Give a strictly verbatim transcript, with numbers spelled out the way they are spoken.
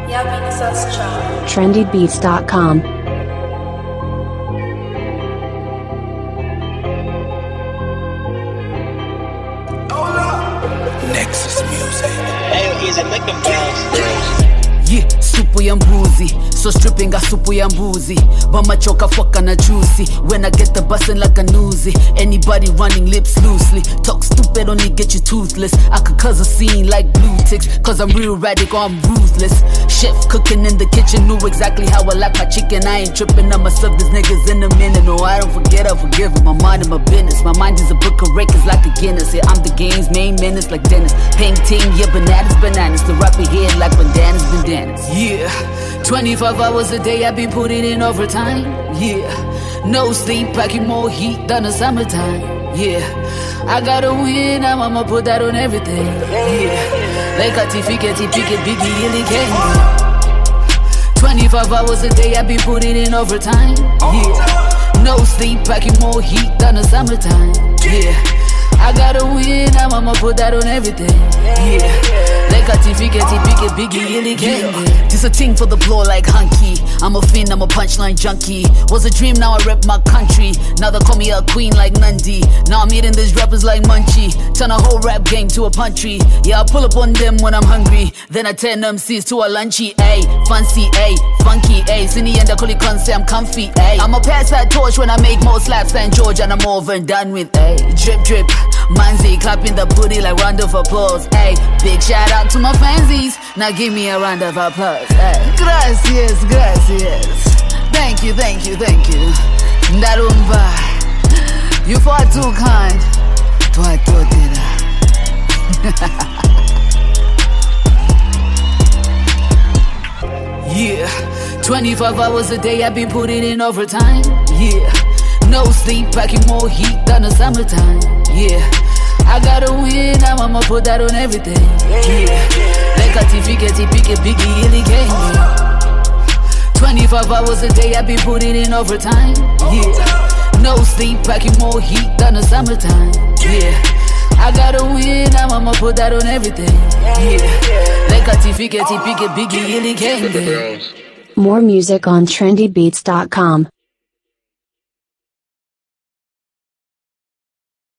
trendy beats dot com. Nexus Music. Hey, easy, make them bounce. Yeah, supu ya mbuzi, so stripping a supu ya mbuzi. Bamachoka fucka na juicy, when I get the bustin' like a newsie. Anybody running lips loosely, talk stupid only get you toothless. I could cause a scene like blue ticks, cause I'm real radical, I'm ruthless. Chef cooking in the kitchen, knew exactly how I like my chicken. I ain't tripping, I'ma serve these niggas in a minute. No, I don't forget, I forgive them. My mind and my business, my mind is a book of records like a Guinness. Yeah, I'm the game's main menace like Dennis. Painting, yeah, bananas, bananas. The rapper here like bandanas, bandanas. Yeah, twenty-five hours a day I've been putting in overtime. Yeah, no sleep, packing more heat than the summertime. Yeah, I gotta win, I'm I'ma put that on everything. Yeah, like a tifiketi, picket, biggie, illy candy. twenty-five hours a day I've been putting in overtime. Yeah, no sleep, packing more heat than the summertime. Yeah, I gotta win, I'm I'ma put that on everything. Yeah, like a tifiketi, picket, biggie, illy candy. This a thing for the blow like hunky. I'm a fiend, I'm a punchline junkie. Was a dream, now I rep my country. Now they call me a queen like Nandi. Now I'm eating these rappers like Munchie. Turn a whole rap game to a puntry. Yeah, I pull up on them when I'm hungry. Then I turn M Cs to a lunchy. Ayy, fancy, ayy, funky, ayy. In the end I call it con say I'm comfy, ayy. I'ma pass that torch when I make more slaps than George. And I'm over and done with, ayy. Drip, drip, manzi, clapping the booty like round of applause, ayy. Big shout out to my fansies. Now give me a round of applause, ayy. Gracias, gracias. Thank you, thank you, thank you. Ndarumba, you far too kind. Twa totira. Yeah, twenty-five hours a day I've been putting in overtime. Yeah, no sleep, packing more heat than the summertime. Yeah, I gotta win, I'm I'ma put that on everything. Yeah, like a tifiketi, picket, biggie, illy candy. twenty-five hours a day I've been putting in overtime. Yeah, no sleep, packing more heat than the summertime. Yeah, I gotta win, I'm I'ma put that on everything. Yeah, like a tifiketi, picket, biggie, illy candy. More music on trendy beats dot com.